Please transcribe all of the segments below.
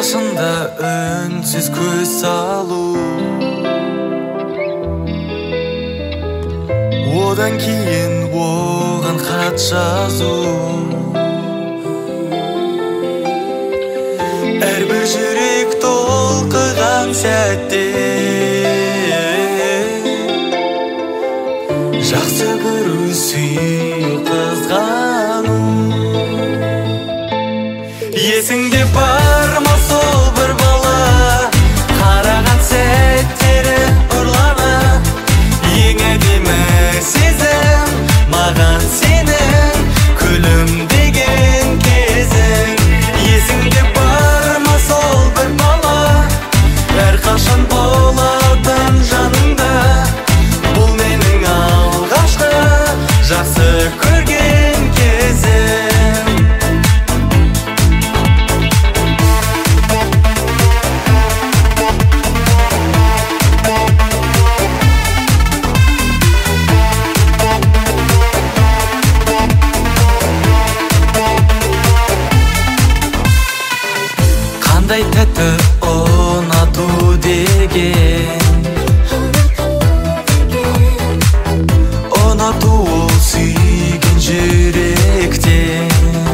қашында үнсіз көз салу, одан кейін оған хат жазу. Әрбір жүрек толқыған сәтте жақсы көру, сүю, қызғану. Есіңде бар ма сол бір бала, қараған сәттері ұрлана. Ең әдемі сезім маған сенің күлімдеген кезің. Есіңде бар ма сол бір бала, әрқашан болатын жаныңда. Бұл менің алғашқы жақсы көрген кезім. Қандай тәтті ұнату деген, ұнату ол сүйген жүректен.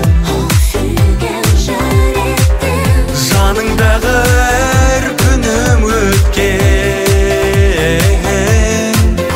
Жаныңдағы әр күнім өткен,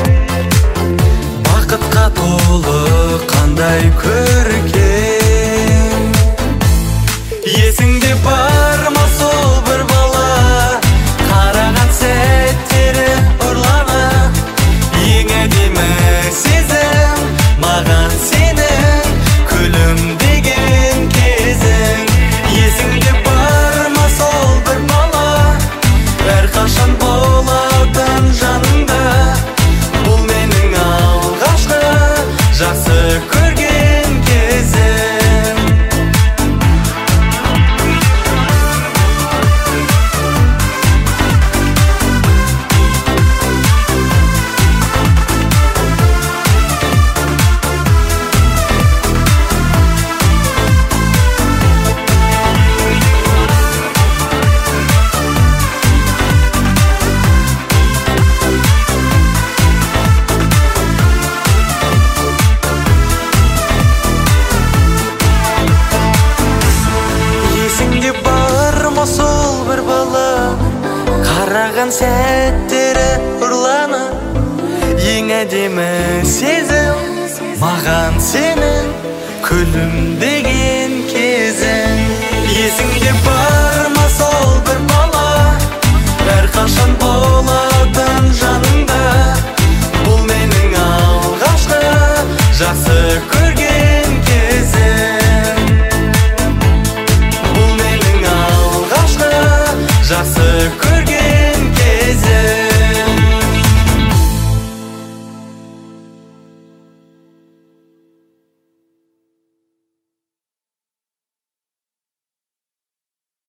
бақытқа толы қандай көркем. Есіңде бар ма сол бір бала, қараған сәттері ұрлана. Ең әдемі сезім маған сенің күлімдеген кезің. Есіңде бар ма сол бір бала, әрқашан болатын жаныңда. Бұл менің алғашқы жақсы көрген кезім. Есіңде бар ма сол бір бала, қараған сәттері ұрлана. Ең әдемі сезім маған сенің күлімдеген кезің. Есіңде бар ма сол бір бала, әрқашан болатын жаныңда. Бұл менің алғашқы жақсы көрген кезім. Жақсы көрген